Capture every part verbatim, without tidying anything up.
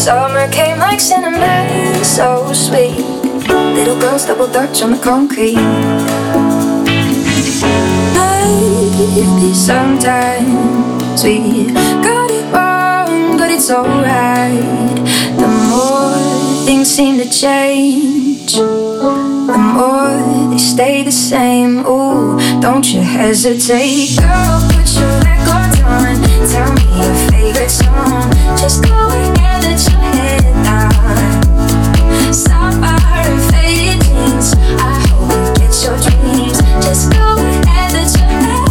Summer came like cinnamon, so sweet. Little girls double dutch on the concrete. Maybe sometimes we got it wrong, but it's alright. The more things seem to change, the more they stay the same. Ooh, don't you hesitate. Girl, put your records on. Tell me your favorite song. Just go ahead, let your head down. Sapphire and faded jeans, I hope you get your dreams. Just go ahead, let your head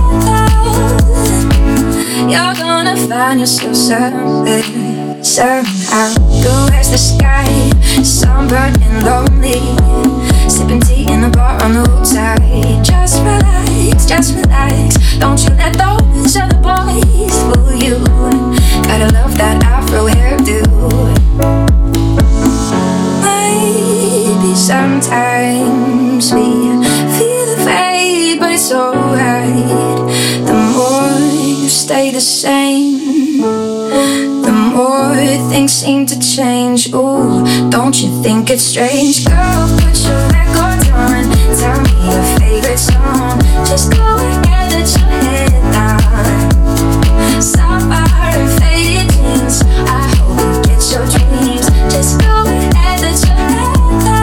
down. You're gonna find yourself somewhere, somehow. Blue as the sky, sunburned and lonely. Sipping tea in a bar on the roadside. Just relax, just relax. Don't you let those other boys fool you. Gotta love that afro hairdo. Maybe sometimes we feel the fade, but it's alright. The more you stay the same, the more things seem to change. Ooh, don't you think it's strange? Girl, put your records on. Tell me your favorite song. Just go ahead, let your head down. Sapphire and faded jeans, I hope you get your dreams. Just go ahead, let your head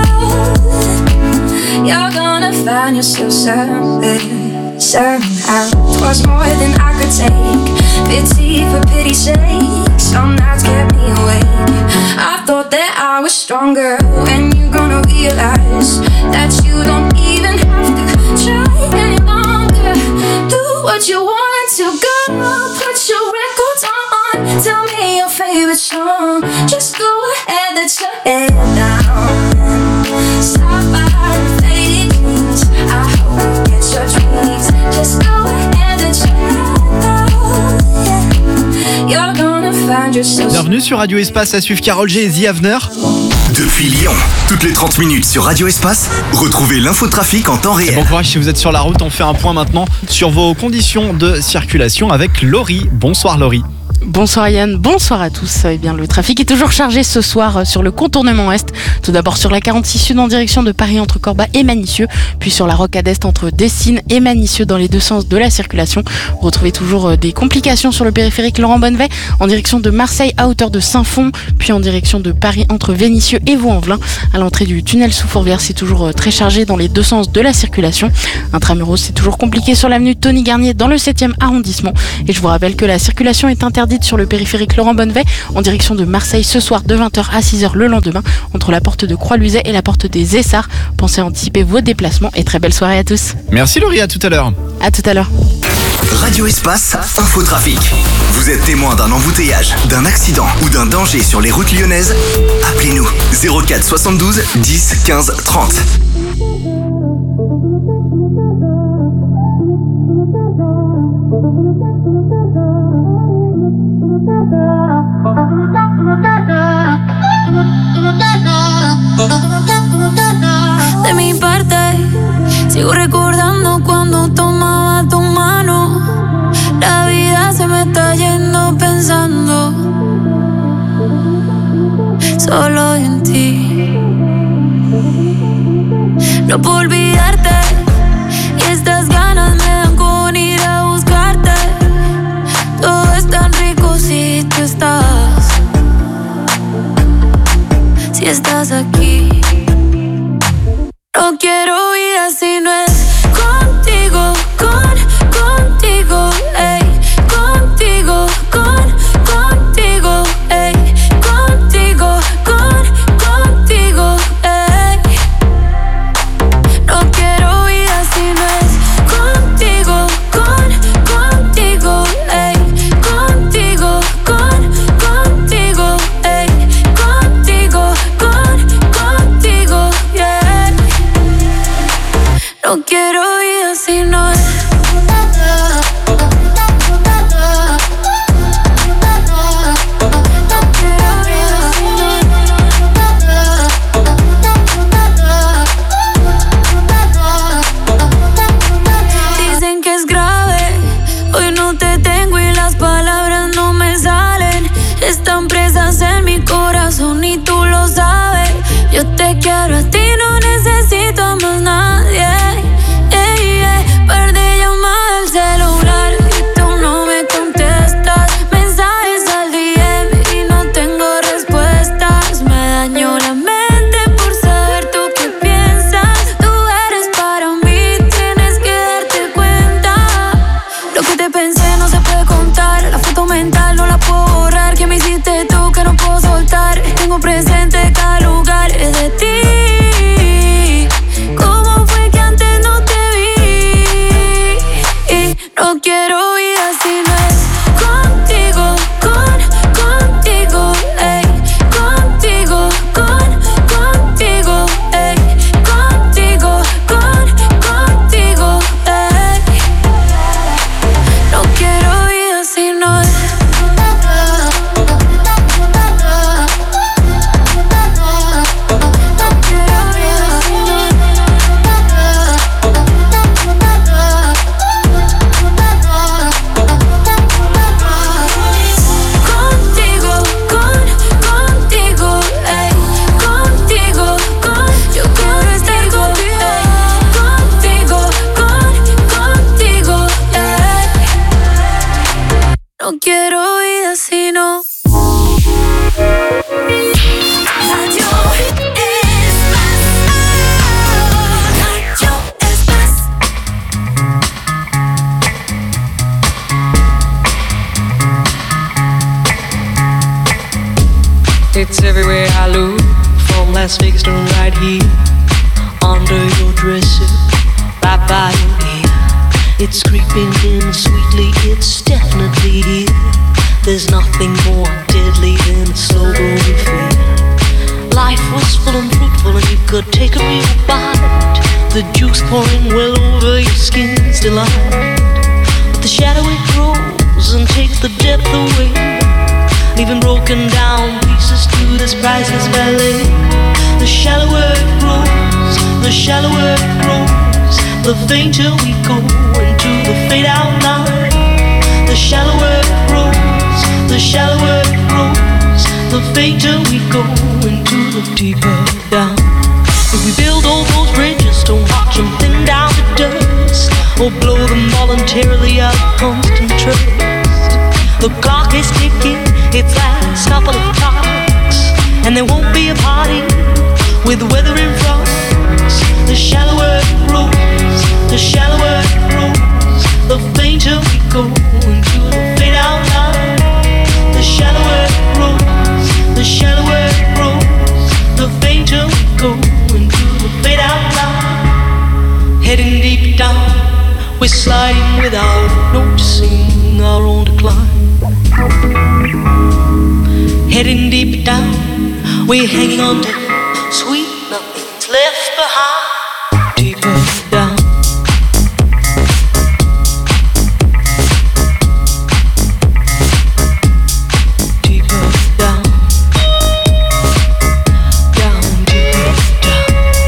down. You're gonna find yourself somewhere, somehow. 'Twas more than I could take. Pity for pity's sake. Some nights kept me awake. I thought that I was stronger. When you gonna realize that you don't even have to try any longer? Do what you want to go. Put your records on. Tell me your favorite song. Just go ahead, let your head down. Sapphire and faded jeans, I hope you get your dreams. Just go ahead, let your head down. You're gonna find yourself. Bienvenue sur Radio Espace, à suivre Karol G et The Avener. Depuis Lyon, toutes les trente minutes sur Radio Espace, retrouvez l'infotrafic en temps réel. Bon courage si vous êtes sur la route, on fait un point maintenant sur vos conditions de circulation avec Laurie. Bonsoir Laurie. Bonsoir Yann, bonsoir à tous. Eh bien, le trafic est toujours chargé ce soir sur le contournement Est. Tout d'abord sur la quarante-six Sud en direction de Paris entre Corba et Manicieux, puis sur la rocade Est entre Dessines et Manicieux dans les deux sens de la circulation. Vous retrouvez toujours des complications sur le périphérique Laurent Bonnevet en direction de Marseille à hauteur de Saint-Fond, puis en direction de Paris entre Vénissieux et Vaux-en-Velin. À l'entrée du tunnel sous Fourvière, c'est toujours très chargé dans les deux sens de la circulation. Intramuros, c'est toujours compliqué sur l'avenue Tony Garnier dans le septième arrondissement. Et je vous rappelle que la circulation est interdite sur le périphérique Laurent Bonnevet en direction de Marseille ce soir de vingt heures à six heures le lendemain entre la porte de Croix-Luzet et la porte des Essarts. Pensez à anticiper vos déplacements et très belle soirée à tous. Merci Laurie, à tout à l'heure. À tout à l'heure. Radio Espace, infotrafic. Vous êtes témoin d'un embouteillage, d'un accident ou d'un danger sur les routes lyonnaises? Appelez-nous zéro quatre soixante-douze dix quinze trente. De mi parte, sigo recordando cuando tomaba tu mano. La vida se me está yendo pensando solo en ti. No puedo olvidarte y estas ganas me dan con ir a buscarte. Todo es tan rico si tú estás, si estás aquí. No quiero vida si no es contigo, con, contigo, ey, contigo, con, contigo, ey, contigo, con, contigo, ey. No quiero vida si no es contigo, con, contigo, ey, contigo, con, contigo, ey, contigo, con, contigo, yeah. No everywhere I look, from Las Vegas to right here, under your dresser, right by your ear. It's creeping in sweetly, it's definitely here. There's nothing more deadly than a slow-growing fear. Life was full and fruitful and you could take a real bite. The juice pouring well over your skin's delight. But the shadow it grows and takes the depth away, leaving broken down pieces to this priceless ballet. The shallower it grows, the shallower it grows, the fainter we go into the fade out line. The shallower it grows, the shallower it grows, the fainter we go into the deeper down. If we build all those bridges, don't watch them thin down to dust, or blow them voluntarily out of constant trust. The clock is ticking, its last couple of clocks, and there won't be a party with the weather in front. The shallower it grows, the shallower it grows, the fainter we go into the fade out line. The shallower it grows, the shallower it grows, the fainter we go into the fade out line. Heading deep down, we're sliding without noticing our own decline. Heading deep down, we're hanging on to sweet nothing's left behind. Deeper down. Deeper down. Down, deeper down.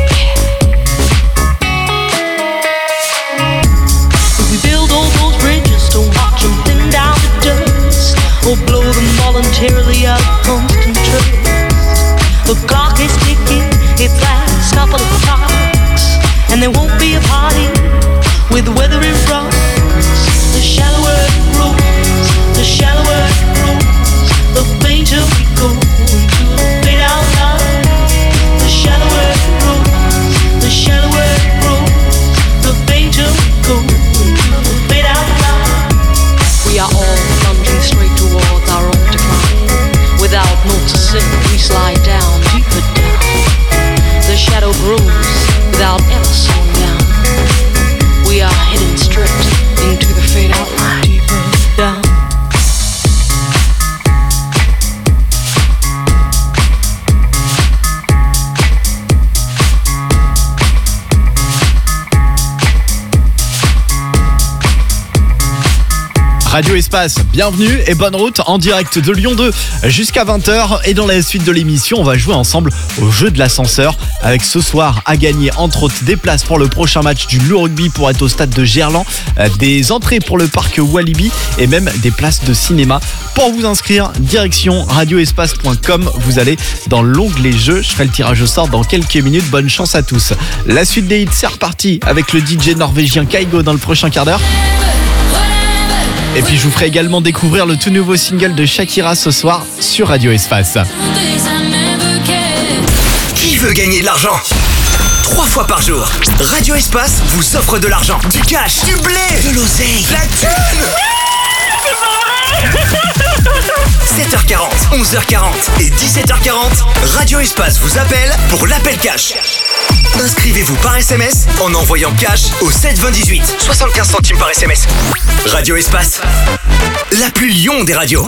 Yeah. If we build all those bridges, don't watch them thin down to dust, or blow them voluntarily out of constant trust. The clock is ticking, its last couple of clocks, and there won't be a party with the weather in front. The shallower it grows, the shallower it grows, the fainter we go into the fade out line. The shallower it grows, the shallower it grows, the fainter we go into the fade out line. We are all plunging straight towards our own decline. Without noticing, we slide down, deeper down. The shadow grows without ever slowing down. We are heading straight into the fade out line. Deeper down. Radio Espace, bienvenue et bonne route en direct de Lyon deux jusqu'à vingt heures. Et dans la suite de l'émission, on va jouer ensemble au jeu de l'ascenseur, avec ce soir à gagner entre autres des places pour le prochain match du Loup Rugby pour être au stade de Gerland, des entrées pour le parc Walibi et même des places de cinéma. Pour vous inscrire, direction radio espace point com, vous allez dans l'onglet jeux. Je ferai le tirage au sort dans quelques minutes. Bonne chance à tous. La suite des hits, c'est reparti avec le D J norvégien Kygo dans le prochain quart d'heure. Et puis je vous ferai également découvrir le tout nouveau single de Shakira ce soir sur Radio Espace. Qui veut gagner de l'argent ? Trois fois par jour, Radio Espace vous offre de l'argent, du cash, du blé, de l'oseille, la thune. sept heures quarante, onze heures quarante et dix-sept heures quarante, Radio Espace vous appelle pour l'appel cash. Inscrivez-vous par S M S en envoyant cash au sept vingt dix-huit, soixante-quinze centimes par S M S. Radio Espace, la plus Lyon des radios.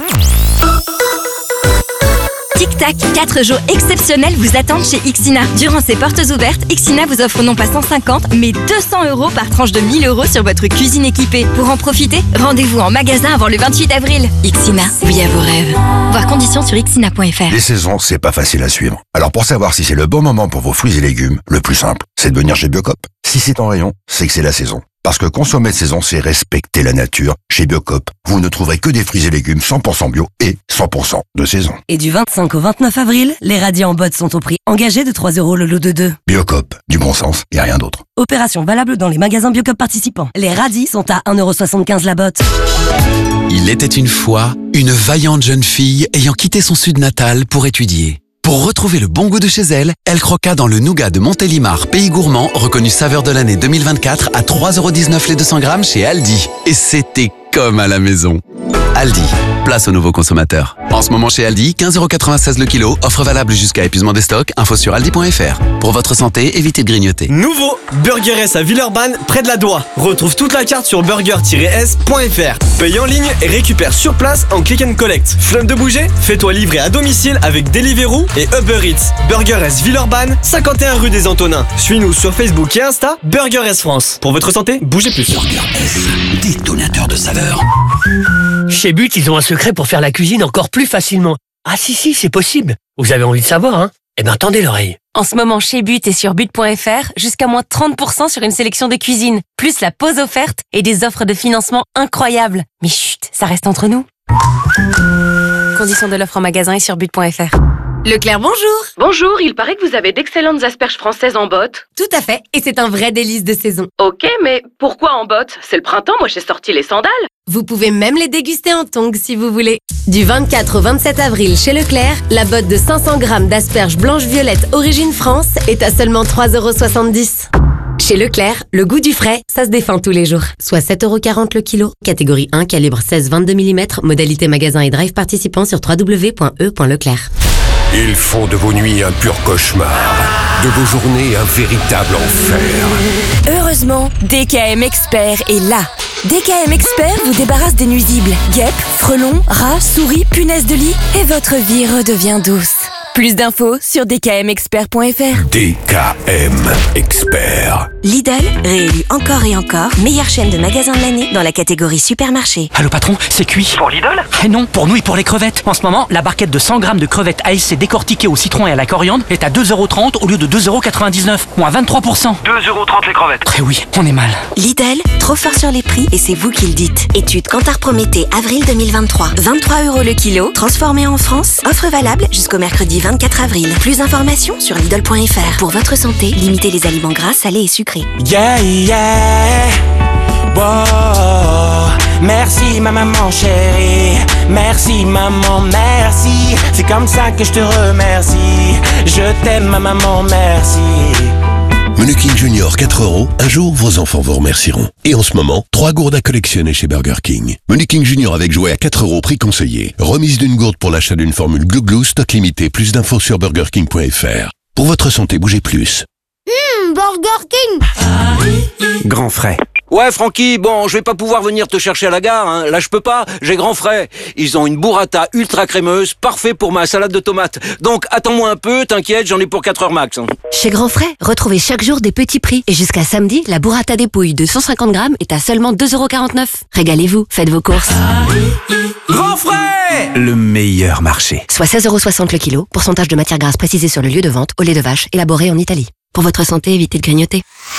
Tic Tac, quatre jours exceptionnels vous attendent chez Ixina. Durant ces portes ouvertes, Ixina vous offre non pas cent cinquante, mais deux cents euros par tranche de mille euros sur votre cuisine équipée. Pour en profiter, rendez-vous en magasin avant le vingt-huit avril. Ixina, oui à vos rêves. Voir conditions sur ixina point f r. Les saisons, c'est pas facile à suivre. Alors pour savoir si c'est le bon moment pour vos fruits et légumes, le plus simple, c'est de venir chez Biocop. Si c'est en rayon, c'est que c'est la saison. Parce que consommer de saison, c'est respecter la nature. Chez Biocop, vous ne trouverez que des fruits et légumes cent pour cent bio et cent pour cent de saison. Et du vingt-cinq au vingt-neuf avril, les radis en botte sont au prix engagé de trois euros le lot de deux. Biocop, du bon sens et rien d'autre. Opération valable dans les magasins Biocop participants. Les radis sont à un euro soixante-quinze la botte. Il était une fois une vaillante jeune fille ayant quitté son sud natal pour étudier. Pour retrouver le bon goût de chez elle, elle croqua dans le nougat de Montélimar, pays gourmand, reconnu saveur de l'année deux mille vingt-quatre à trois euros dix-neuf les deux cents grammes chez Aldi. Et c'était comme à la maison. Aldi, Place aux nouveaux consommateurs. En ce moment chez Aldi, quinze euros quatre-vingt-seize le kilo, offre valable jusqu'à épuisement des stocks, info sur aldi point fr. Pour votre santé, évitez de grignoter. Nouveau Burger S à Villeurbanne, près de la Doua. Retrouve toute la carte sur burger tiret s point fr. Paye en ligne et récupère sur place en click and collect. Flemme de bouger? Fais-toi livrer à domicile avec Deliveroo et Uber Eats. Burger S Villeurbanne, cinquante et un rue des Antonins. Suis-nous sur Facebook et Insta, Burger S France. Pour votre santé, bougez plus. Burger S, détonateur de saveurs. Chez But, ils ont un secret pour faire la cuisine encore plus facilement. Ah si, si, c'est possible. Vous avez envie de savoir, hein? Eh ben, tendez l'oreille. En ce moment, chez But et sur but point fr, jusqu'à moins trente pour cent sur une sélection de cuisine, plus la pause offerte et des offres de financement incroyables. Mais chut, ça reste entre nous. Conditions de l'offre en magasin et sur but point fr. Leclerc, bonjour. Bonjour, il paraît que vous avez d'excellentes asperges françaises en botte. Tout à fait, et c'est un vrai délice de saison. Ok, mais pourquoi en botte? C'est le printemps, moi j'ai sorti les sandales. Vous pouvez même les déguster en tongs si vous voulez. Du vingt-quatre au vingt-sept avril chez Leclerc, la botte de cinq cents grammes d'asperges blanches-violettes origine France est à seulement trois euros soixante-dix. Chez Leclerc, le goût du frais, ça se défend tous les jours. Soit sept euros quarante le kilo. Catégorie un, calibre seize vingt-deux millimètres. Modalité magasin et drive participant sur w w w point e point leclerc. Ils font de vos nuits un pur cauchemar, de vos journées un véritable enfer. Heureusement, D K M Expert est là. D K M Expert vous débarrasse des nuisibles, guêpes, frelons, rats, souris, punaises de lit et votre vie redevient douce. Plus d'infos sur d k m expert point fr. D K M Expert. Lidl, réélu encore et encore, meilleure chaîne de magasins de l'année dans la catégorie supermarché. Allô patron, c'est cuit. Pour Lidl? Eh non, pour nous et pour les crevettes. En ce moment, la barquette de cent grammes de crevettes A S C décortiquées au citron et à la coriandre est à deux euros trente au lieu de deux euros quatre-vingt-dix-neuf, moins vingt-trois pour cent. deux euros trente les crevettes. Eh oui, on est mal. Lidl, trop fort sur les prix et c'est vous qui le dites. Étude Kantar Prométhée, avril deux mille vingt-trois. vingt-trois euros le kilo, transformé en France. Offre valable jusqu'au mercredi vingt-quatre avril. Plus d'informations sur Lidl point fr. Pour votre santé, limitez les aliments gras, salés et sucrés. Yeah, yeah. Wow. Merci ma maman chérie. Merci maman, merci. C'est comme ça que je te remercie. Je t'aime ma maman, merci. Menu King Junior quatre euros. Un jour, vos enfants vous remercieront. Et en ce moment, trois gourdes à collectionner chez Burger King. Menu King Junior avec jouet à quatre euros, prix conseillé. Remise d'une gourde pour l'achat d'une formule Glou Glou, stock limité. Plus d'infos sur burger king point fr. Pour votre santé, bougez plus. Mmh, Burger King. Grand frais. Ouais, Francky, bon, je vais pas pouvoir venir te chercher à la gare, hein. Là, je peux pas, j'ai grand frais. Ils ont une burrata ultra crémeuse, parfait pour ma salade de tomates. Donc, attends-moi un peu, t'inquiète, j'en ai pour quatre heures max. Hein. Chez Grand Frais, retrouvez chaque jour des petits prix. Et jusqu'à samedi, la burrata des pouilles de cent cinquante grammes est à seulement deux euros quarante-neuf. Régalez-vous, faites vos courses. Grand frais! Le meilleur marché. Soit seize euros soixante le kilo, pourcentage de matière grasse précisé sur le lieu de vente, au lait de vache, élaboré en Italie. Pour votre santé, évitez de grignoter.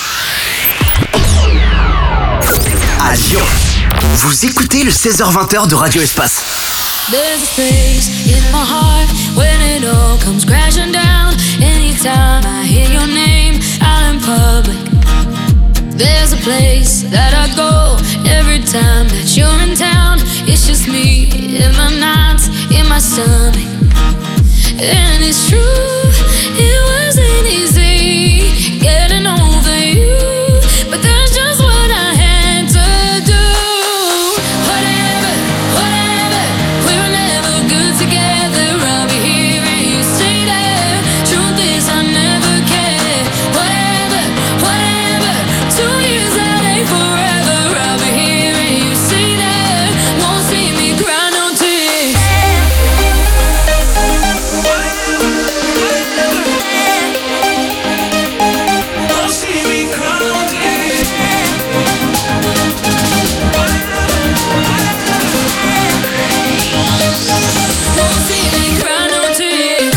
À Lyon, vous écoutez le seize heures vingt de Radio Espace. There's a space in my heart when it all comes crashing down. Anytime I hear your name out in public. There's a place that I go every time that you're in town. It's just me in my nights, in my stomach. And it's true, it wasn't easy getting over you. But that's just what I had to do. Whatever, whatever, we were never good together. I'll be here and you stay there. Truth is I never cared. Whatever, whatever, two years that ain't forever. I'll be here and you stay there. Won't see me cry no tears. Won't see me cry no tears. Won't see me cry no tears.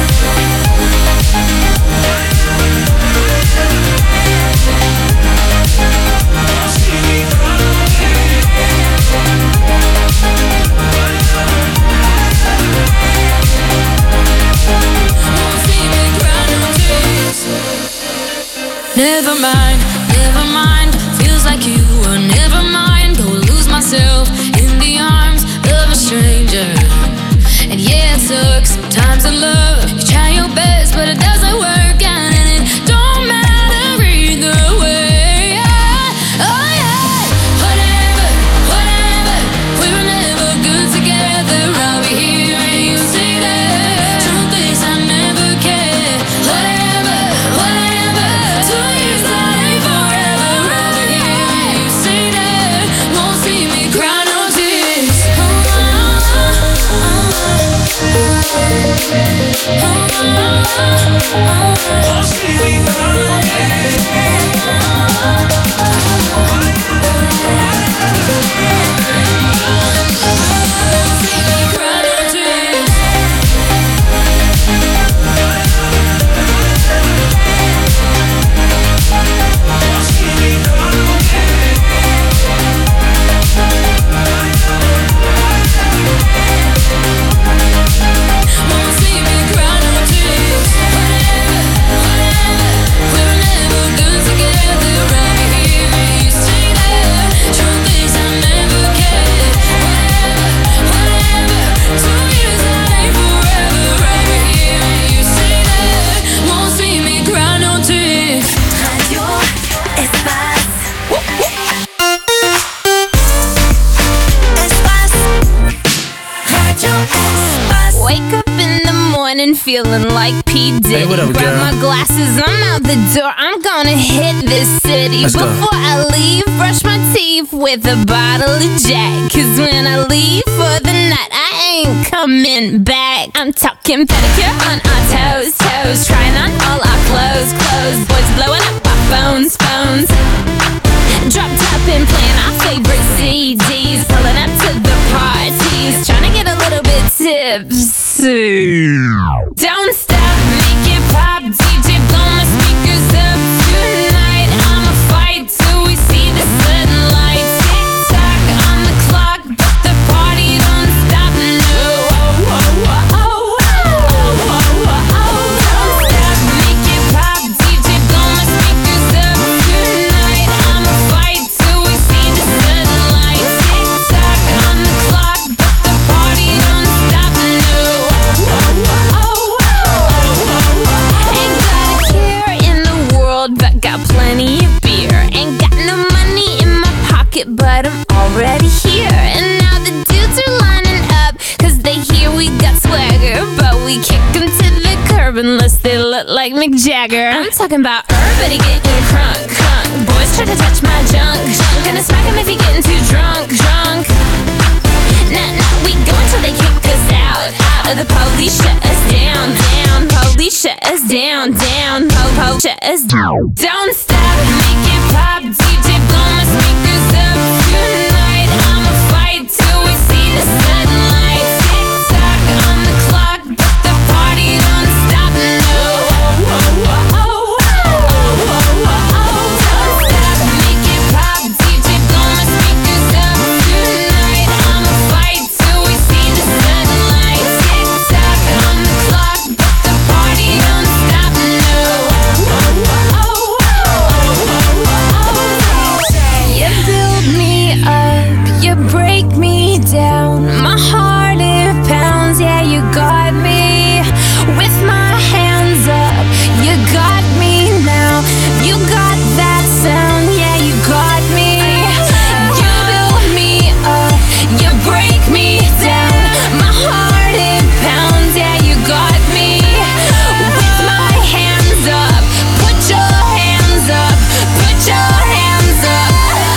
Never mind, never mind. Feels like you were never mine. Go lose myself in the arms of a stranger. And yeah, it sucks sometimes in love. You try your best, but it doesn't work out, and it don't matter either way. Yeah. Oh yeah, whatever, whatever. We were never good together. Feeling like P. Diddy. Hey, what up, Grab girl? my glasses, I'm out the door. I'm gonna hit this city. Let's go. Before I leave, brush my teeth with a bottle of Jack. Cause when I leave for the night, I ain't coming back. I'm talking pedicure on our toes, toes. Trying on all our clothes, clothes. Boys blowing up our phones, phones. Drop top and playing our favorite C Ds. Pulling up to the parties. Trying to get a little bit tipsy. Don't stop, make it pop. D J, blow my speakers up tonight. I'ma fight till we see the sunlight. Tick tock on the clock, but the party don't stop. No. Oh, oh, oh, oh, oh, oh, oh, oh. Don't stop, make it pop. D J, blow my speakers up tonight. I'ma fight till we see the sunlight. Tick tock on the clock, but the party don't stop. No. Oh, oh, oh, oh. Ain't got a care in the world, but got plenty of beer. Ain't got no money in my pocket, but I'm already here. And now the dudes are lining up, cause they hear we got swagger. But we kick them to the curb unless they look like Mick Jagger. I'm talking about everybody getting crunk, crunk. Boys try to touch my junk, junk. Gonna smack him if he getting too drunk, drunk. Nah, nah, we go until they kick us out, out. The police shut us down, down. Police shut us down, down. Po, po, shut us down. Don't stop, make it pop. D J, blow my speakers up tonight. I'ma fight till we see the sunlight. Tick tock on the clock, but the party don't stop. No. Oh, oh, oh, oh, oh, oh, oh. Don't stop, make it pop. D J, blow my speakers up tonight. I'ma fight till we see the sunlight. Tick tock on the clock, but the party don't stop. No. Oh, oh, oh, oh, oh, oh. You build me up, you break me down. My heart it pounds, yeah, you got me. With my hands up, you got me now. You got that sound, yeah, you got me. You build me up, you break me down. My heart it pounds, yeah, you got me. With my hands up, put your hands up, put your hands up.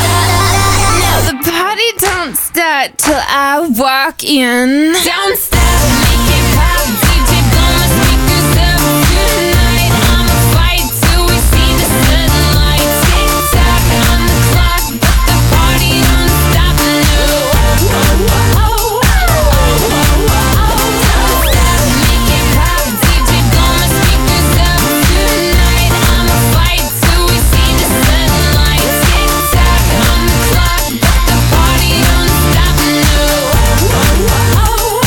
Now the party don't start till I walk in. Don't stop, make it pop. D J, blow my speakers up tonight. I'ma fight till we see the sunlight. Tick tock on the clock, but the party don't stop. No. Oh, oh, oh, oh, oh, oh, oh. Don't stop, make it pop. D J, blow my speakers up tonight. I'ma fight till we see the sunlight. Tick tock on the clock, but the party don't stop. No. Oh, oh, oh, oh, oh,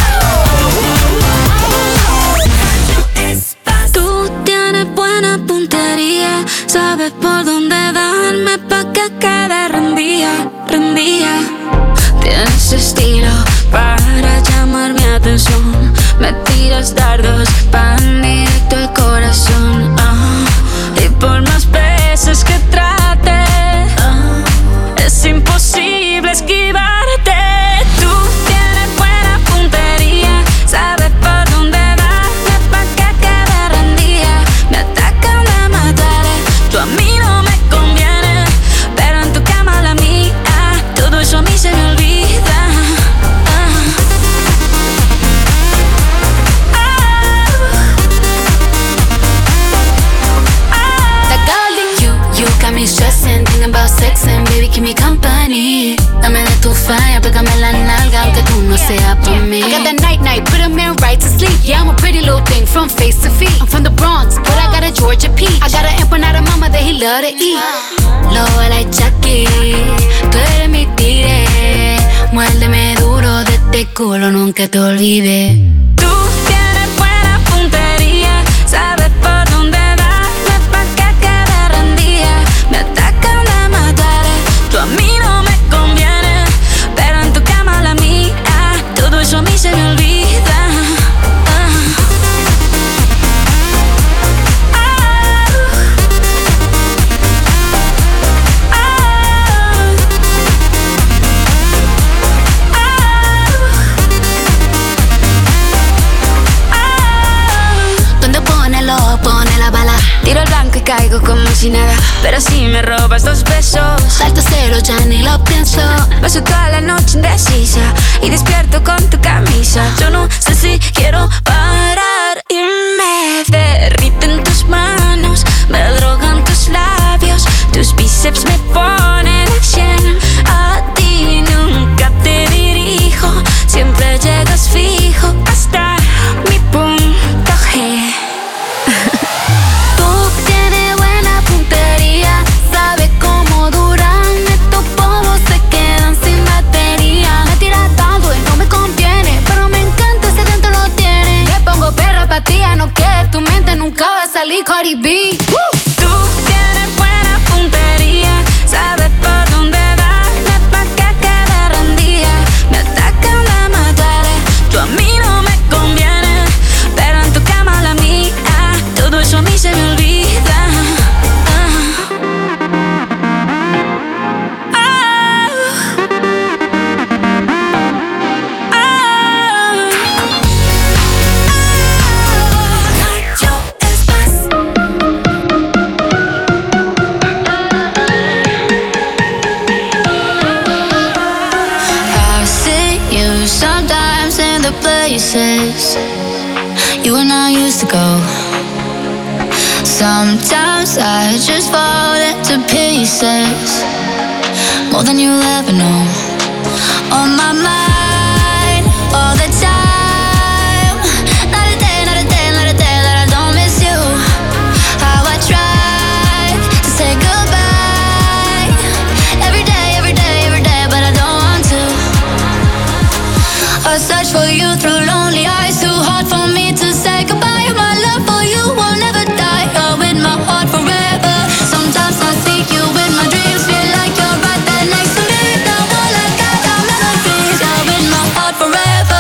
Tú tienes buena puntería, sabes por dónde darme pa' que quede rendida, rendida. Tienes estilo para llamar mi atención. Me tiras dardos pan directo al corazón. ah. Y por más veces que trate, ah, es imposible esquivarte. Tú tienes buena puntería, sabes por dónde darme pa' que quede rendida. Me atacan, me mataré, tú a mí no me conviene, pero en tu cama la mía, todo eso a mí se me olvida. ah. Ah. say up on me. I got that night night, put a man right to sleep. Yeah, I'm a pretty little thing from face to feet. I'm from the Bronx, but I got a Georgia peach. I got an empanada mama that he love to eat. Lobo like Chucky, tú eres mi tigre. Muérdeme duro de este culo, nunca te olvides. Tú tienes buena puntería, sabes por dónde darme pa' que quede rendida. Me atacan de matar, tú a mí no me conviene, pero en tu cama la mía, todo eso a mí se me olvida. Tiro el blanco y caigo como si nada. Pero si me robas dos besos, salto cero, ya ni lo pienso. Paso toda la noche indecisa y despierto con tu camisa. Yo no sé si quiero parar y me derriten tus manos, me drogan tus labios, tus bíceps me ponen a cien. A ti nunca te dirijo, siempre llegas fijo hasta mi punto G. Sabe cómo duran estos bobos, se quedan sin batería. Me tira tanto y no me conviene, pero me encanta ese dentro lo tiene. Me pongo perra pa' ti, no que tu mente nunca va a salir Cardi B. Tú tienes buena puntería, sabes por dónde darme pa' que quede rendida. Me atacan de matar, tú a mí no me conviene, pero en tu cama la mía, todo eso a mí se me olvida. Places you and I used to go. Sometimes I just fall into pieces, more than you'll ever know. On my mind all the time, not a day, not a day, not a day that I don't miss you. How I try to say goodbye every day, every day, every day, but I don't want to. I search for you through lonely eyes, too hard for me to say goodbye. My love for you will never die, you're with my heart forever. Sometimes I see you in my dreams, feel like you're right there next to me. Now all I got are memories, you're with my heart forever.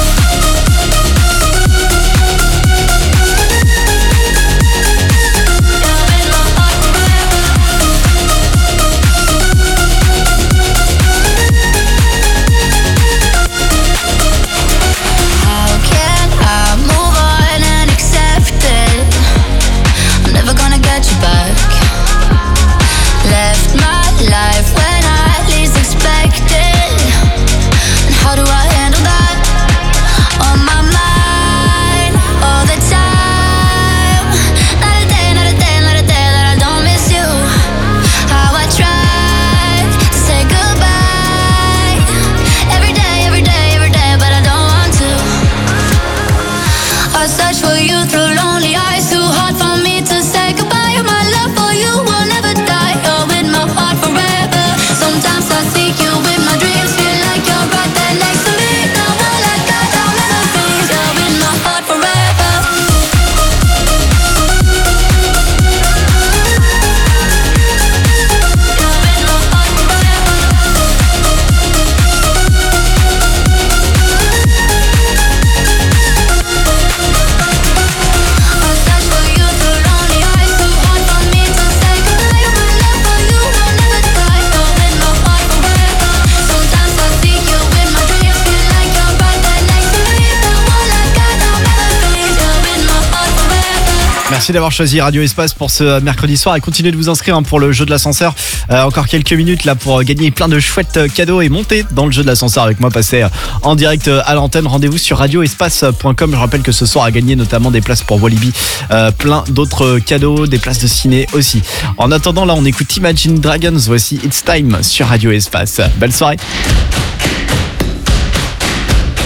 Merci d'avoir choisi Radio Espace pour ce mercredi soir et continuez de vous inscrire hein, pour le jeu de l'ascenseur. Euh, encore quelques minutes là pour gagner plein de chouettes cadeaux et monter dans le jeu de l'ascenseur avec moi, passer en direct à l'antenne. Rendez-vous sur radio espace point com. Je rappelle que ce soir à gagner notamment des places pour Walibi, euh, plein d'autres cadeaux, des places de ciné aussi. En attendant là, on écoute Imagine Dragons. Voici It's Time sur Radio Espace. Belle soirée.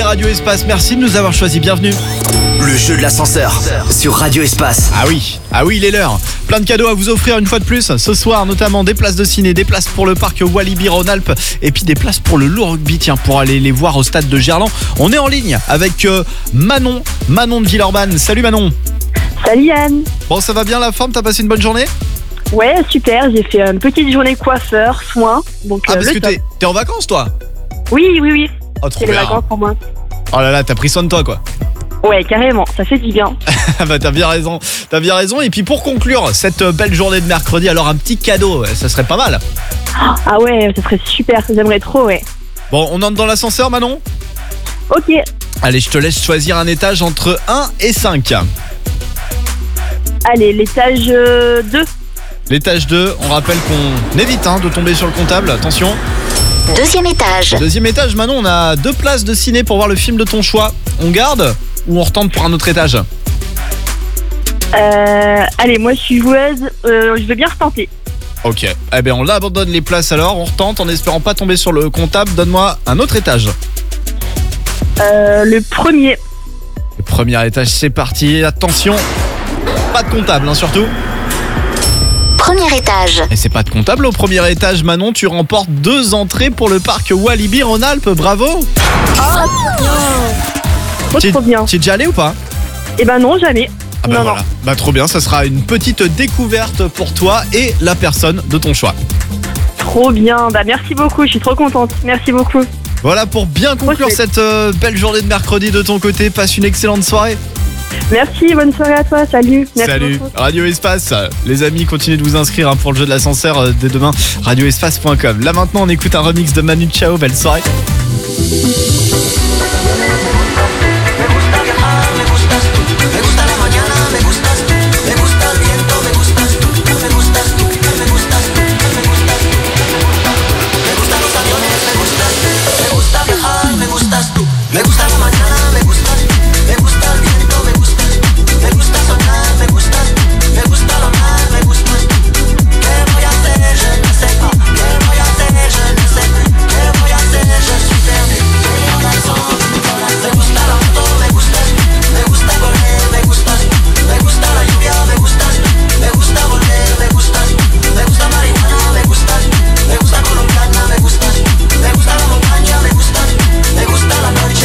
Radio Espace. Merci de nous avoir choisis. Bienvenue. Le jeu de l'ascenseur sur Radio Espace. Ah oui, ah oui, il est l'heure. Plein de cadeaux à vous offrir une fois de plus. Ce soir, notamment des places de ciné, des places pour le parc Walibi Rhône-Alpes et puis des places pour le Loup Rugby. Tiens, pour aller les voir au stade de Gerland. On est en ligne avec euh, Manon, Manon de Villeurbanne. Salut Manon. Salut Yann. Bon, ça va bien la forme? T'as passé une bonne journée? Ouais, super. J'ai fait une petite journée coiffeur, soin. Donc, ah, euh, parce le que top. t'es, t'es en vacances toi? Oui, oui, oui. Oh, trop C'est les bien. vacances pour moi. Oh là là, t'as pris soin de toi quoi. Ouais, carrément. Ça fait du bien. Bah t'as bien raison, t'as bien raison. Et puis pour conclure cette belle journée de mercredi, alors un petit cadeau, ça serait pas mal. Ah ouais, ça serait super. J'aimerais trop, ouais. Bon, on entre dans l'ascenseur Manon? Ok. Allez, je te laisse choisir un étage entre un et cinq. Allez, l'étage euh, deux. L'étage deux, on rappelle qu'on évite hein, de tomber sur le comptable, attention. Deuxième étage. Deuxième étage, Manon, on a deux places de ciné pour voir le film de ton choix. On garde ou on retente pour un autre étage? Euh, allez, moi je suis joueuse. Euh, je veux bien retenter. Ok, eh bien on abandonne les places alors, on retente en espérant pas tomber sur le comptable. Donne-moi un autre étage. Euh, le premier. Le premier étage, c'est parti, attention. Pas de comptable, hein, surtout. Premier étage. Et c'est pas de comptable au premier étage, Manon. Tu remportes deux entrées pour le parc Walibi Rhône-Alpes. Bravo. Ah, trop Tu trop bien. es déjà allé ou pas? Eh ben non, jamais. Ah bah non, voilà. non. Bah trop bien, ça sera une petite découverte pour toi et la personne de ton choix. Trop bien. Bah merci beaucoup. Je suis trop contente. Merci beaucoup. Voilà pour bien conclure cette euh, belle journée de mercredi de ton côté. Passe une excellente soirée. Merci. Bonne soirée à toi. Salut. Merci Salut. beaucoup. Radio Espace. Les amis, continuez de vous inscrire hein, pour le jeu de l'ascenseur euh, dès demain. radio espace point com. Là maintenant, on écoute un remix de Manu Chao. Belle soirée. Me gusta la mañana, me gusta, me gusta el viento, me gusta, me gusta soñar, me gusta, me gusta lo mal, me gusta. ¿Qué voy a hacer? Je ne sais pas. ¿Qué voy a hacer? Je ne sais plus. ¿Qué voy a hacer? Je suis perdu. Mi corazón, mi corazón. Me gusta la moto, me gusta, me gusta correr, me gusta, me gusta la lluvia, me gusta, me gusta volver, me gusta, me gusta marihuana, me gusta, me gusta colombiana, me gusta, me gusta la montaña, me gusta, me gusta la noche.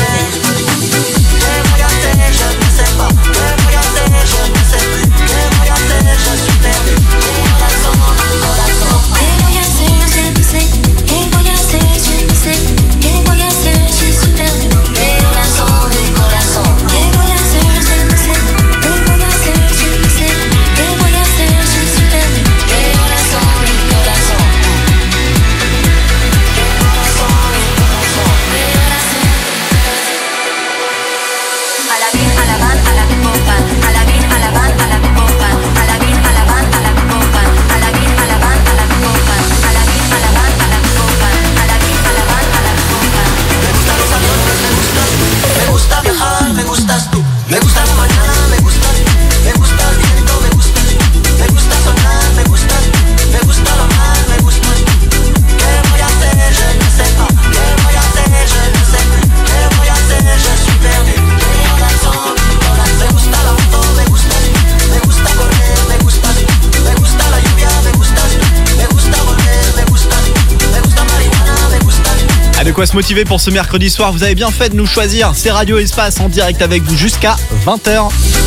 Me gusta la mañana, me gusta, me gusta el viento, me gusta, me gusta soñar, me gusta, me gusta lo mal, me gusta. ¿Qué voy a hacer? Je ne sais pas. ¿Qué voy a hacer? Je ne sais plus. ¿Qué voy a hacer? Je suis perdu. Mi corazón, mi corazón. Me gusta la moto, me gusta, me gusta correr, me gusta, me gusta la lluvia, me gusta, me gusta volver, me gusta, me gusta marihuana, me gusta. Ah, de quoi se motiver pour ce mercredi soir. Vous avez bien fait de nous choisir. C'est Radio Espace en direct avec vous jusqu'à vingt heures.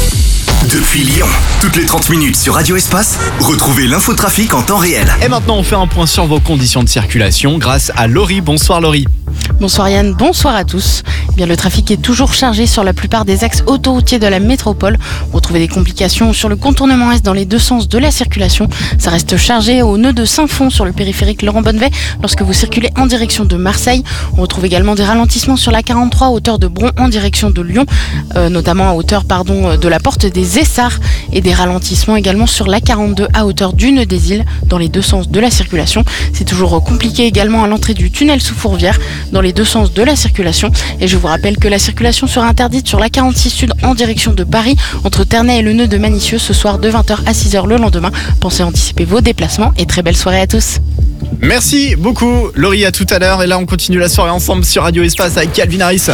Depuis Lyon, toutes les trente minutes sur Radio Espace, retrouvez l'infotrafic en temps réel. Et maintenant, on fait un point sur vos conditions de circulation grâce à Laurie. Bonsoir Laurie. Bonsoir Yann, bonsoir à tous. Eh bien, le trafic est toujours chargé sur la plupart des axes autoroutiers de la métropole. Vous retrouvez des complications sur le contournement Est dans les deux sens de la circulation. Ça reste chargé au nœud de Saint-Fond sur le périphérique Laurent Bonnevet lorsque vous circulez en direction de Marseille. On retrouve également des ralentissements sur la quarante-trois à hauteur de Bron en direction de Lyon, euh, notamment à hauteur pardon, de la porte des Essarts, et des ralentissements également sur la quarante-deux à hauteur du nœud des Îles dans les deux sens de la circulation. C'est toujours compliqué également à l'entrée du tunnel sous Fourvière dans les deux sens de la circulation. Et je vous rappelle que la circulation sera interdite sur la quarante-six Sud en direction de Paris entre Ternay et le nœud de Manicieux ce soir de vingt heures à six heures le lendemain. Pensez à anticiper vos déplacements et très belle soirée à tous. Merci beaucoup, Laurie, à tout à l'heure. Et là, on continue la soirée ensemble sur Radio Espace avec Calvin Harris.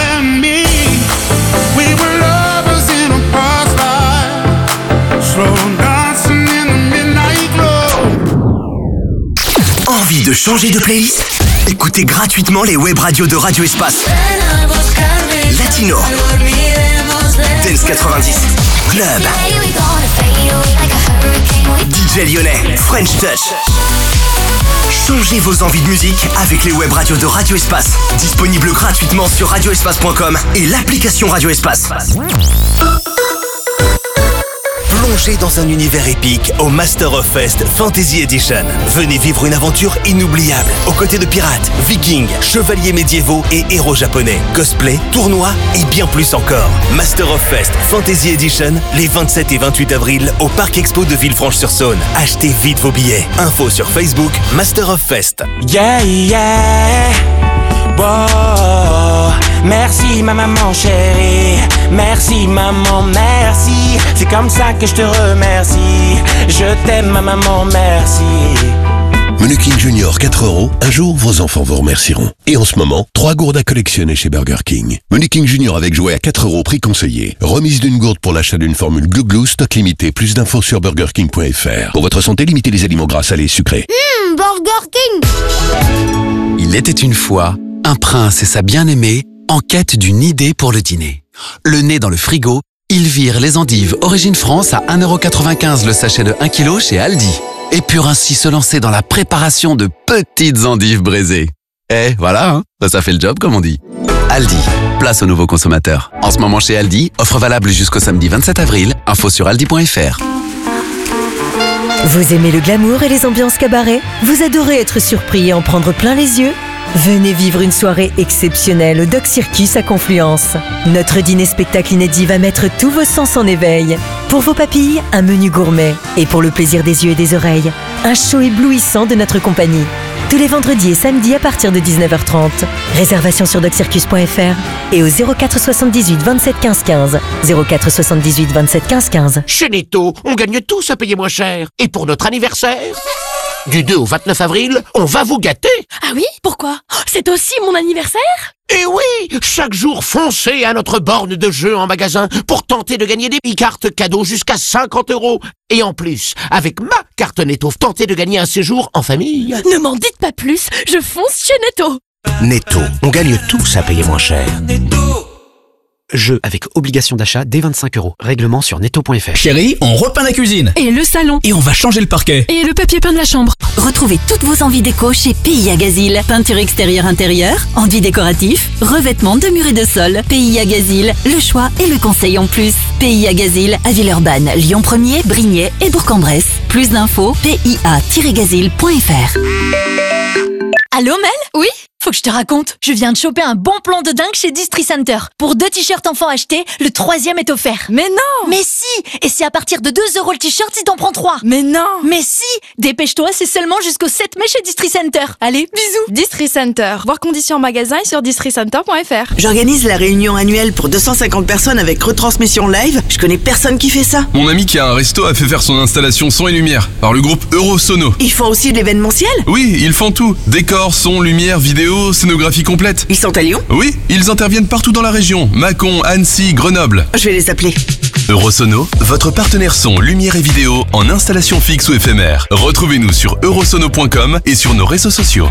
Envie de changer de playlist? Écoutez gratuitement les web radios de Radio Espace. Latino, Dance quatre-vingt-dix, Club, D J lyonnais, French Touch. Changez vos envies de musique avec les web radios de Radio Espace. Disponible gratuitement sur radio espace point com et l'application Radio Espace. Plongez dans un univers épique au Master of Fest Fantasy Edition. Venez vivre une aventure inoubliable aux côtés de pirates, vikings, chevaliers médiévaux et héros japonais. Cosplay, tournois et bien plus encore. Master of Fest Fantasy Edition les vingt-sept et vingt-huit avril au Parc Expo de Villefranche-sur-Saône. Achetez vite vos billets. Info sur Facebook Master of Fest. Yeah, yeah. Wow. Merci ma maman chérie. Merci maman, merci. C'est comme ça que je te remercie. Je t'aime ma maman, merci. Menu King Junior quatre euros. Un jour, vos enfants vous remercieront. Et en ce moment, trois gourdes à collectionner chez Burger King. Menu King Junior avec jouet à quatre euros, prix conseillé. Remise d'une gourde pour l'achat d'une formule Glou Glou, stock limité. Plus d'infos sur burger king point f r. Pour votre santé, limitez les aliments gras, salés et sucrés. Hum, Burger King. Il était une fois un prince et sa bien-aimée en quête d'une idée pour le dîner. Le nez dans le frigo, ils virent les endives Origine France à un euro quatre-vingt-quinze le sachet de un kilo chez Aldi. Et purent ainsi se lancer dans la préparation de petites endives braisées. Eh, voilà, hein, ça fait le job comme on dit. Aldi, place aux nouveaux consommateurs. En ce moment chez Aldi, offre valable jusqu'au samedi vingt-sept avril. Info sur aldi point f r. Vous aimez le glamour et les ambiances cabaret? Vous adorez être surpris et en prendre plein les yeux? Venez vivre une soirée exceptionnelle au Doc Circus à Confluence. Notre dîner-spectacle inédit va mettre tous vos sens en éveil. Pour vos papilles, un menu gourmet. Et pour le plaisir des yeux et des oreilles, un show éblouissant de notre compagnie. Tous les vendredis et samedis à partir de dix-neuf heures trente. Réservation sur doc circus point f r et au zéro quatre soixante-dix-huit vingt-sept quinze quinze. zéro quatre soixante-dix-huit vingt-sept quinze quinze. Chez Netto, on gagne tous à payer moins cher. Et pour notre anniversaire, du deux au vingt-neuf avril, on va vous gâter. Ah oui? Pourquoi? C'est aussi mon anniversaire? Et oui, chaque jour, foncez à notre borne de jeu en magasin pour tenter de gagner des cartes cadeaux jusqu'à cinquante euros. Et en plus, avec ma carte Netto, tentez de gagner un séjour en famille. Ne m'en dites pas plus, je fonce chez Netto. Netto, on gagne tous à payer moins cher. Jeu avec obligation d'achat dès vingt-cinq euros. Règlement sur netto point f r. Chérie, on repeint la cuisine. Et le salon. Et on va changer le parquet. Et le papier peint de la chambre. Retrouvez toutes vos envies déco chez P I A Gazil. Peinture extérieure intérieure, enduit décoratif, revêtement de mur et de sol. P I A Gazil, le choix et le conseil en plus. P I A Gazil à Villeurbanne, Lyon premier, Brignais et Bourg-en-Bresse. Plus d'infos, p i a tiret gazil point f r. Allô Mel? Oui? Faut que je te raconte. Je viens de choper un bon plan de dingue chez Distri Center. Pour deux t-shirts enfants achetés, le troisième est offert. Mais non! Mais si! Et c'est à partir de deux euros le t-shirt si t'en prends trois. Mais non! Mais si! Dépêche-toi, c'est seulement jusqu'au sept mai chez Distri Center. Allez, bisous! Distri Center. Voir conditions en magasin et sur distri center point f r. J'organise la réunion annuelle pour deux cent cinquante personnes avec retransmission live. Je connais personne qui fait ça. Mon ami qui a un resto a fait faire son installation son et lumière par le groupe Eurosono. Ils font aussi de l'événementiel? Oui, ils font tout. Décor, son, lumière, vidéo, scénographie complète. Ils sont à Lyon? Oui, ils interviennent partout dans la région. Mâcon, Annecy, Grenoble. Je vais les appeler. Eurosono, votre partenaire son, lumière et vidéo en installation fixe ou éphémère. Retrouvez-nous sur eurosono point com et sur nos réseaux sociaux.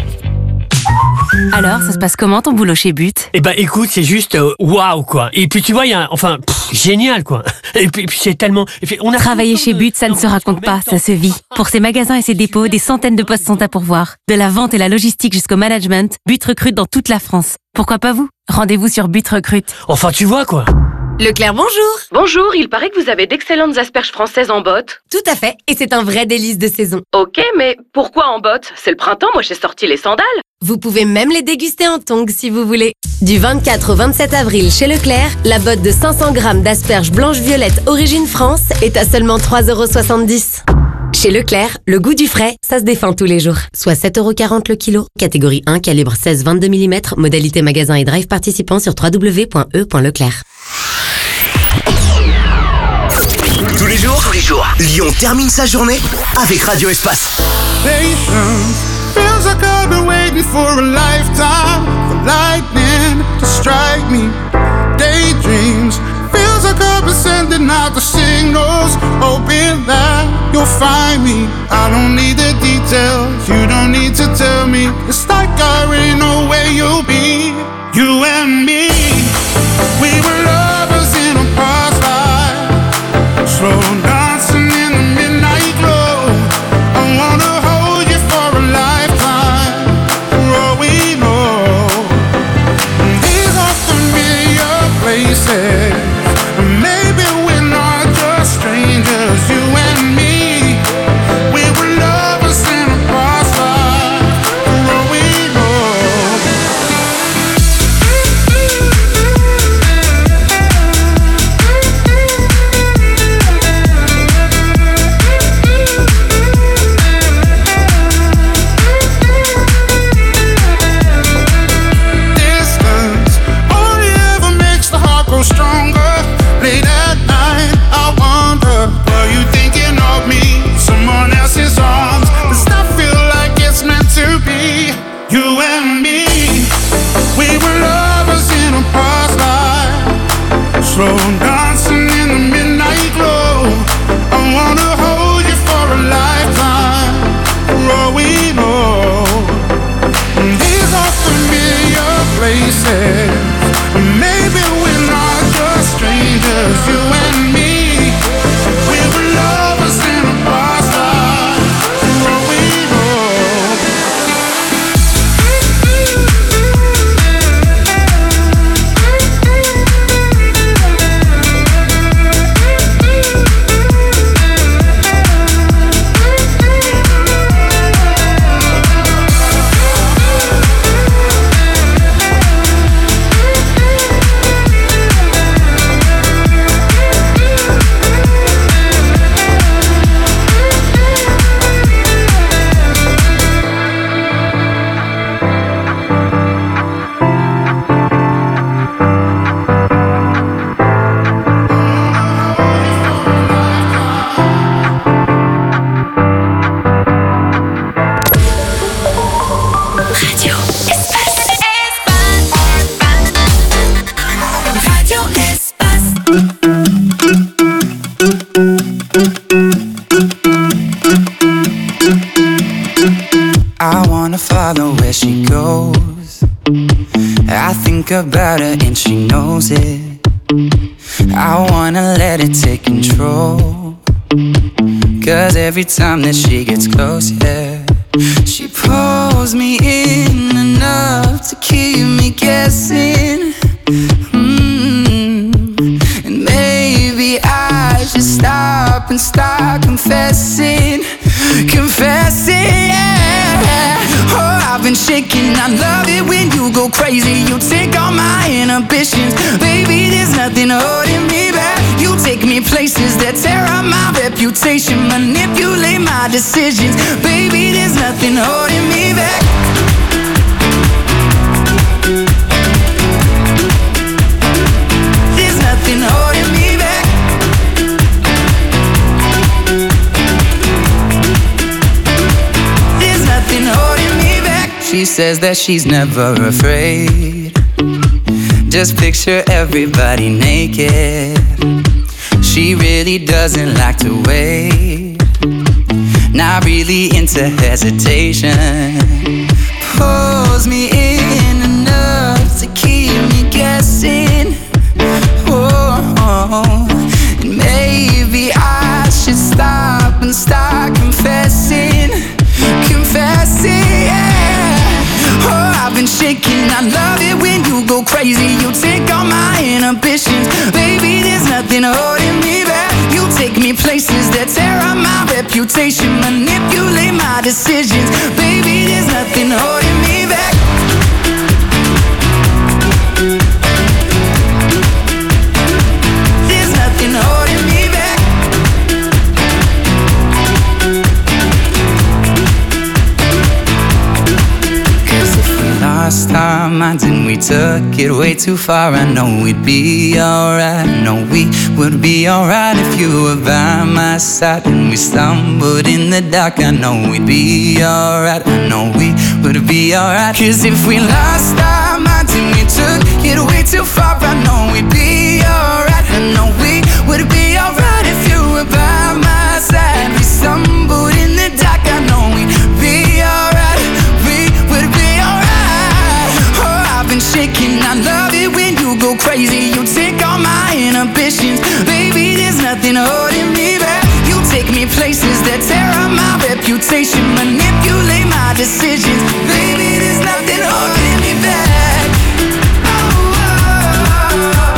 Alors, ça se passe comment ton boulot chez But? Eh ben écoute, c'est juste euh, waouh quoi. Et puis tu vois, il y a un, enfin pff, génial quoi. Et puis, puis c'est tellement. Et puis, on a Travailler chez But, ça ne se raconte pas, ça se vit. Pour ses magasins et ses dépôts, des centaines de postes sont à pourvoir. De la vente et la logistique jusqu'au management, But recrute dans toute la France. Pourquoi pas vous? Rendez-vous sur But Recrute. Enfin, tu vois quoi. Leclerc, bonjour. Bonjour, il paraît que vous avez d'excellentes asperges françaises en botte. Tout à fait, et c'est un vrai délice de saison. Ok, mais pourquoi en botte? C'est le printemps, moi j'ai sorti les sandales. Vous pouvez même les déguster en tongs si vous voulez. Du vingt-quatre au vingt-sept avril chez Leclerc, la botte de cinq cents grammes d'asperges blanches-violettes Origine France est à seulement trois euros soixante-dix. Chez Leclerc, le goût du frais, ça se défend tous les jours. Soit sept euros quarante le kilo, catégorie un, calibre seize vingt-deux millimètres, modalité magasin et drive participant sur w w w point e point leclerc. Tous les jours, tous les jours, Lyon termine sa journée avec Radio Espace. Feels like I've been waiting for a lifetime for lightning to strike me. Daydreams. Feels like I've been sending out the signals, hoping that you'll find me. I don't need the details, you don't need to tell me. It's like I already know where you'll be. You and me, we were lovers in a past life, slow dancing in the midnight glow. I wanna hold you for a lifetime, for all we know. These are familiar places, maybe we're not just strangers. You and me, we were lovers in a past life, for all we know. Distance only ever makes the heart grow stronger. Late at night, I wonder, are you thinking of me? Someone else's arms, does that feel like it's meant to be? You and me, we were lovers in a past life, slow dancing in the midnight glow. I wanna hold you for a lifetime, for all we know. These are familiar places, maybe we're not just strangers. You and me, we were lovers in a past life, for all we know. Radio Espace. Radio Espace. I wanna follow where she goes. I think about her and she knows it. I wanna let it take control. Cause every time that she gets close, yeah, she pulls me in enough to keep me guessing. mm. And maybe I should stop and start confessing. Confessing, yeah. Oh, I've been shaking, I love it when you go crazy. You take all my inhibitions. Baby, there's nothing holding me back. You take me places that tear up my reputation, manipulate my decisions. Baby, there's nothing holding me back. There's nothing holding me back. There's nothing holding me back. She says that she's never afraid. Just picture everybody naked. She really doesn't like to wait. Not really into hesitation. Pulls me in enough to keep me guessing. Oh, and maybe I should stop and start confessing. Confessing, yeah. Oh, I've been shaking, I love it when you go crazy. You take all my inhibitions. Baby, there's nothing holding me back. You take me places that tear up my reputation, manipulate my decisions. Baby, there's nothing holding me back. There's nothing holding me back. Cause if we lost our minds and we took it way too far. I know we'd be alright. I know we would be alright if you were by my side. And we stumbled in the dark. I know we'd be alright. I know we would be alright. Cause if we lost our minds and we took it way too far, I know we'd be alright. I know we would be alright if you were by my side. We stumbled in the dark. I know we'd be alright. We would be alright. Oh, I've been shaking. I love it when you go crazy. You take all my inhibitions. Baby, there's nothing holding me back. You take me places that tear up my reputation, manipulate my decisions. Baby, there's nothing holding me back. Oh, oh, oh.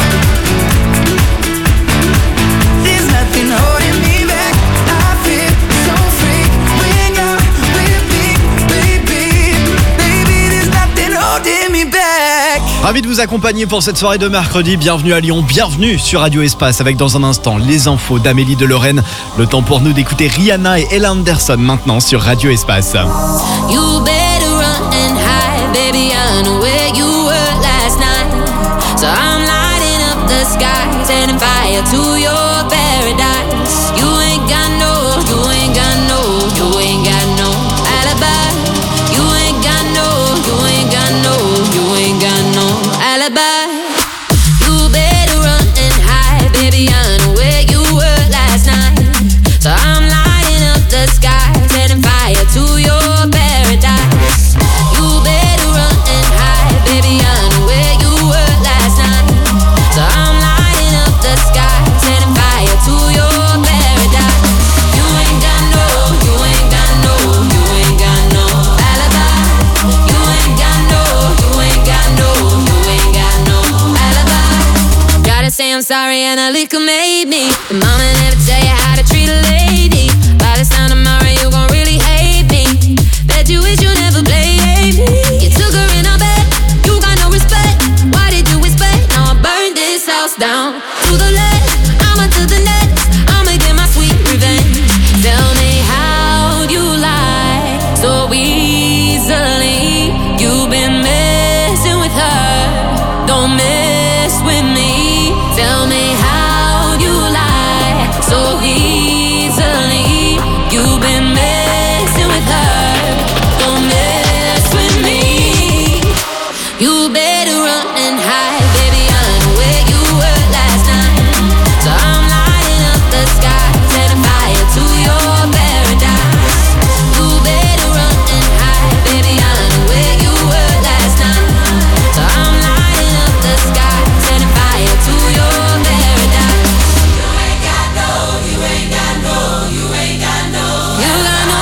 There's nothing holding me back. I feel so free when you're with me, baby. Baby, there's nothing holding me back. Ravi de vous accompagner pour cette soirée de mercredi. Bienvenue à Lyon, bienvenue sur Radio Espace avec dans un instant les infos d'Amélie de Lorraine. Le temps pour nous d'écouter Rihanna et Ella Anderson maintenant sur Radio Espace. You better run and hide, baby, I know where you were last night. So I'm lighting up the sky, setting fire to your paradise. You ain't got no, you ain't got no, you ain't got no alibi. You ain't got no, you ain't got no, you ain't got no alibi. You better run and hide, baby, I know where you were last night. So I'm lighting up the sky, setting fire to your paradise. You better run and hide, baby, I know where you were last night. So I'm lighting up the sky, setting fire to your paradise. You ain't got no, you ain't got no, you ain't got no alibi. You ain't got no, you ain't got no, you ain't got no alibi. Gotta say I'm sorry and a liquor made me. The mama never tell you how to treat a lady. By this time tomorrow you gon' really hate me. Bet you wish you never played me. You took her in a bed, you got no respect. Why did you expect? Now I burned this house down to the left, I'ma to the next. I'ma get my sweet revenge. Tell me how'd you lie so easily? You've been messing with her, don't mess with me. Tell me how'd you lie so easily? You've been messing with her, don't mess with me. You better run and hide, baby, I know where you were last night. So I'm lighting up the sky, setting fire to your paradise. You better run and hide, baby, I know where you were last night. So I'm lighting up the sky, setting fire to your paradise. You ain't got no, you ain't got no, you ain't got no. You got no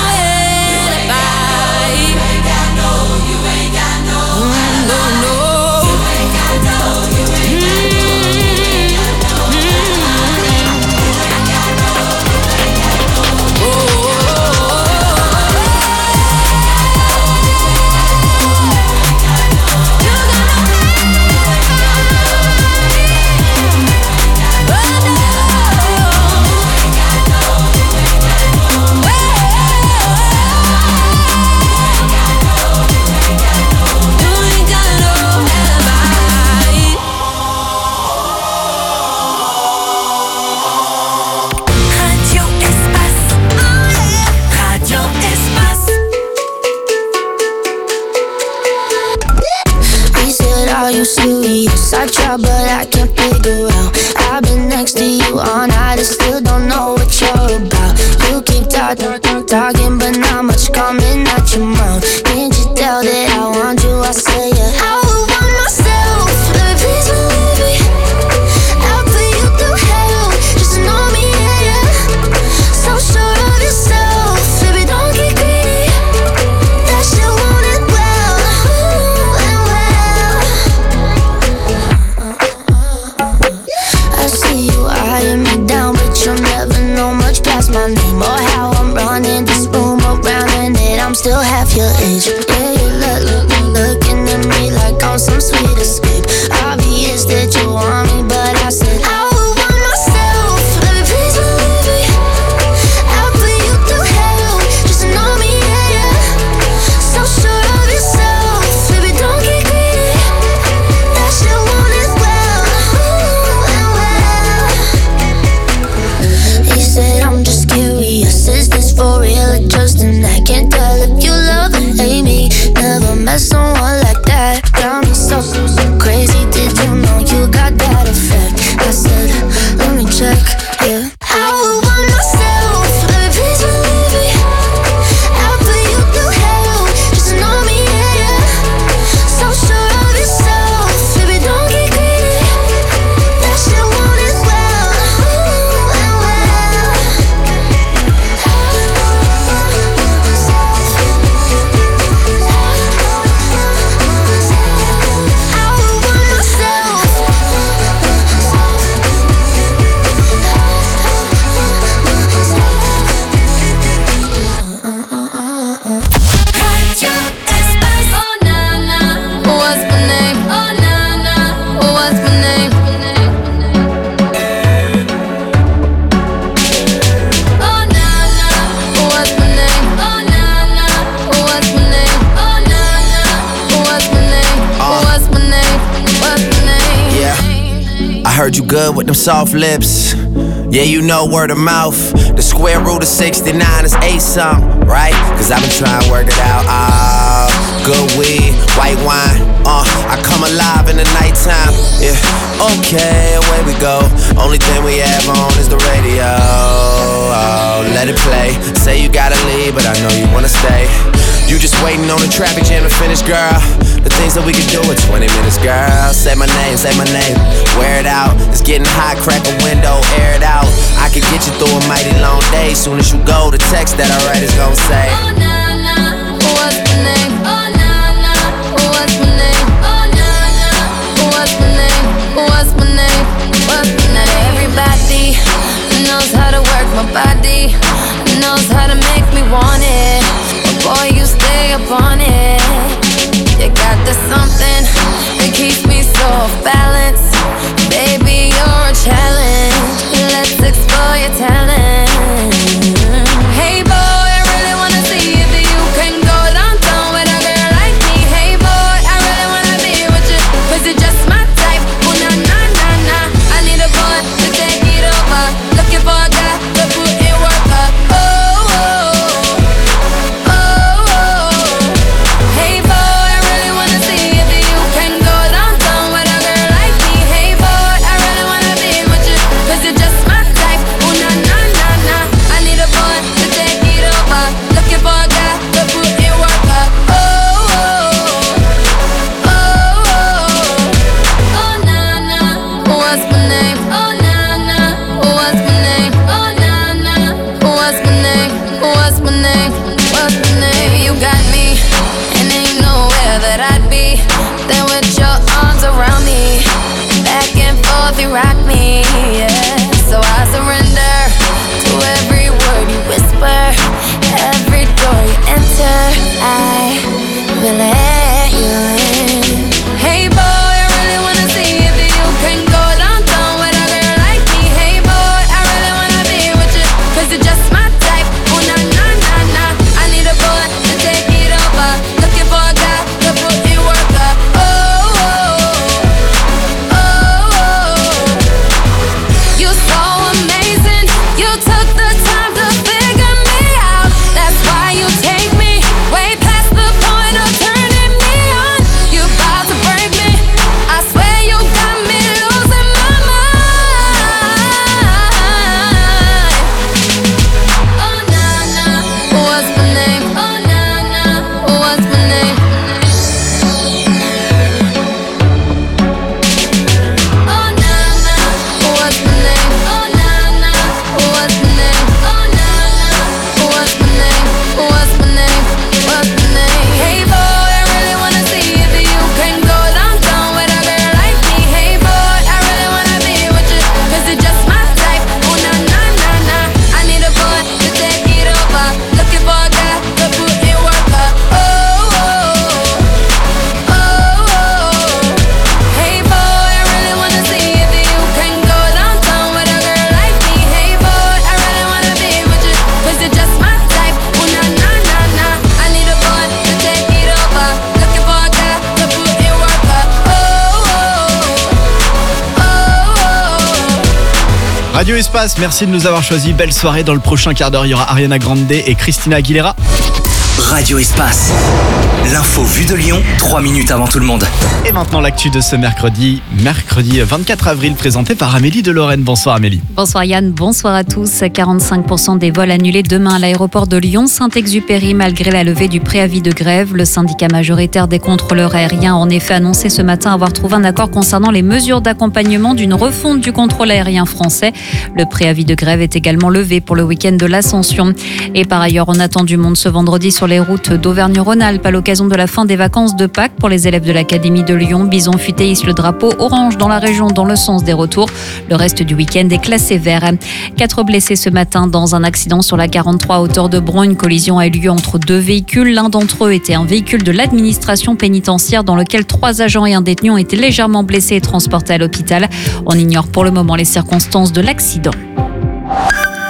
alibi. You ain't got no, you ain't got no. No, no. You ain't got no, you ain't got no. Radio Espace. Radio Espace. He said, are you serious? I try but I can't figure out. I've been next to you all night and still don't know what you're about. You keep talking, talking but not much coming out your mouth. Can't you tell that I want you? I say yeah. I would want myself, baby, please believe me. I'll put you through hell, just to know me, yeah, yeah. So sure of yourself, baby, don't get greedy. That shit want it well, ooh, and well. I see you eyeing me down, but you'll never know much past my name or how I'm running this room around, and that I'm still half your age. Yeah, you look, look, looking at me like I'm some sweet escape. Obvious that you want me, but I said I would want myself, baby, please believe me. I'll put you through hell, just to know me, yeah, yeah. So sure of yourself, baby, don't get greedy. good with them soft lips. Yeah, you know word of mouth. The square root of sixty-nine is eight something, right? Cause I've been trying to work it out. Ah, good weed, white wine. Uh, I come alive in the nighttime. Yeah, okay, away we go. Only thing we have on is the radio. Oh, let it play. Say you gotta leave, but I know you wanna stay. You just waiting on the traffic jam to finish, girl. The things that we could do in twenty minutes, girl. Say my name, say my name. Wear it out. It's getting hot, crack a window, air it out. I could get you through a mighty long day. Soon as you go, the text that I write is gon' say, oh na na, what's my name? Oh na na, what's my name? Oh na na, what's my name? What's my name? What's my name? Everybody knows how to work my body, knows how to make me want it. But boy, you stay up on it. You got the something that keeps me so off balance. Baby, you're a challenge. Let's explore your talent. Hey boy, I really wanna see if you can go downtown with a girl like me. Hey boy, I really wanna be with you, cause you're just my type. Oh na na na na, I need a boy to take it over. Looking for a guy to put in work up. Oh, oh, oh, oh. Hey boy, I really wanna see if you can go downtown with a girl like me. Hey boy, I really wanna be with you, cause you're just my type. Oh na na na na, I need a boy to take it over. Looking for a guy to put in work up. Oh, oh, oh, oh, oh na na, what's my name? Oh na na, what's my name? Oh na na, what's my name? What's my name? What's my name? You got me, and ain't nowhere that I'd be than with your arms around me. Back and forth, you rock me, yeah. So I surrender to every word you whisper, every door you enter. I will let you in. Hey boy, I really wanna see if you can go downtown with a girl like me. Hey boy, I really wanna be with you, cause you're just my type. Oh na na na na, I need a boy to take it over. Looking for a guy to put in work up. Oh, oh, oh, oh. You so amazing, you took the time to figure me out. That's why you take me way past the point of turning me on. You about to break me, I swear you got me losing my mind. Oh na na, what's my name? Oh na na, what's my name? Oh na na, what's my name? Oh na na, what's my name? Oh na na, what's my name? What's my name? What's my name? Hey boy, I really wanna see if you can go downtown with a girl like me. Hey boy, I really wanna be with you, cause you're just my type. Oh na na na na, I need a boy to take it over. Looking for a guy to put in work up. Oh, oh, oh, oh. Hey boy, I really wanna see if you can go downtown with a girl like me. Hey boy, I really wanna be with you, cause you're just my type. Oh na na na na, I need a boy to take it over. Looking for a guy to put in work up. Oh, oh, oh. Radio Espace, merci de nous avoir choisis. Belle soirée. Dans le prochain quart d'heure, il y aura Ariana Grande et Christina Aguilera. Radio Espace. L'info vue de Lyon, trois minutes avant tout le monde. Et maintenant, l'actu de ce mercredi, mercredi vingt-quatre avril, présenté par Amélie de Lorraine. Bonsoir Amélie. Bonsoir Yann, bonsoir à tous. quarante-cinq pour cent des vols annulés demain à l'aéroport de Lyon-Saint-Exupéry malgré la levée du préavis de grève. Le syndicat majoritaire des contrôleurs aériens a en effet annoncé ce matin avoir trouvé un accord concernant les mesures d'accompagnement d'une refonte du contrôle aérien français. Le préavis de grève est également levé pour le week-end de l'Ascension. Et par ailleurs, on attend du monde ce vendredi sur les routes d'Auvergne-Rhône-Alpes à l'occasion de la fin des vacances de Pâques pour les élèves de l'Académie de Lyon. Bison Futé hisse le drapeau orange dans la région dans le sens des retours. Le reste du week-end est classé vert. Quatre blessés ce matin dans un accident sur la quarante-trois à hauteur de Bron. Une collision a eu lieu entre deux véhicules. L'un d'entre eux était un véhicule de l'administration pénitentiaire dans lequel trois agents et un détenu ont été légèrement blessés et transportés à l'hôpital. On ignore pour le moment les circonstances de l'accident.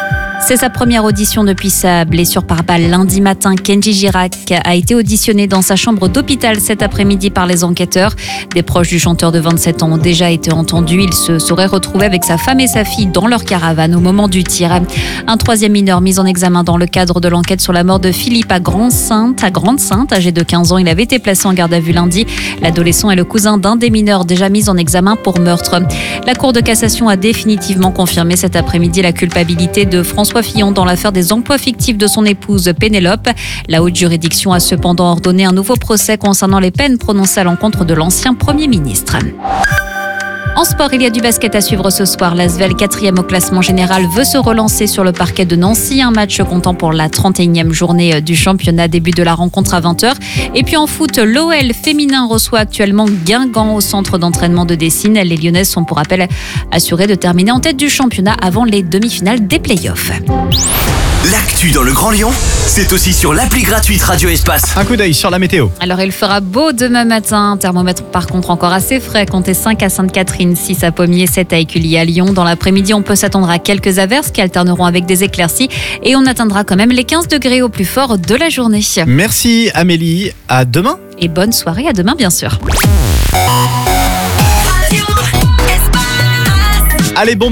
C'est sa première audition depuis sa blessure par balle lundi matin. Kenji Girac a été auditionné dans sa chambre d'hôpital cet après-midi par les enquêteurs. Des proches du chanteur de vingt-sept ans ont déjà été entendus. Il se serait retrouvé avec sa femme et sa fille dans leur caravane au moment du tir. Un troisième mineur mis en examen dans le cadre de l'enquête sur la mort de Philippe à Grande-Sainte. À Grande-Sainte, âgé de quinze ans, il avait été placé en garde à vue lundi. L'adolescent est le cousin d'un des mineurs déjà mis en examen pour meurtre. La Cour de cassation a définitivement confirmé cet après-midi la culpabilité de François Fillon dans l'affaire des emplois fictifs de son épouse Pénélope. La haute juridiction a cependant ordonné un nouveau procès concernant les peines prononcées à l'encontre de l'ancien Premier ministre. En sport, il y a du basket à suivre ce soir. L'Asvel, quatrième au classement général, veut se relancer sur le parquet de Nancy. Un match comptant pour la trente et unième journée du championnat. Début de la rencontre à vingt heures. Et puis en foot, l'O L féminin reçoit actuellement Guingamp au centre d'entraînement de Dessines. Les Lyonnaises sont pour rappel assurées de terminer en tête du championnat avant les demi-finales des playoffs. L'actu dans le Grand Lyon, c'est aussi sur l'appli gratuite Radio Espace. Un coup d'œil sur la météo. Alors il fera beau demain matin. Thermomètre par contre encore assez frais. Comptez cinq à Sainte-Catherine, six à Pommiers, sept à Écully à Lyon. Dans l'après-midi, on peut s'attendre à quelques averses qui alterneront avec des éclaircies. Et on atteindra quand même les quinze degrés au plus fort de la journée. Merci Amélie. À demain. Et bonne soirée. À demain bien sûr. Allez, bon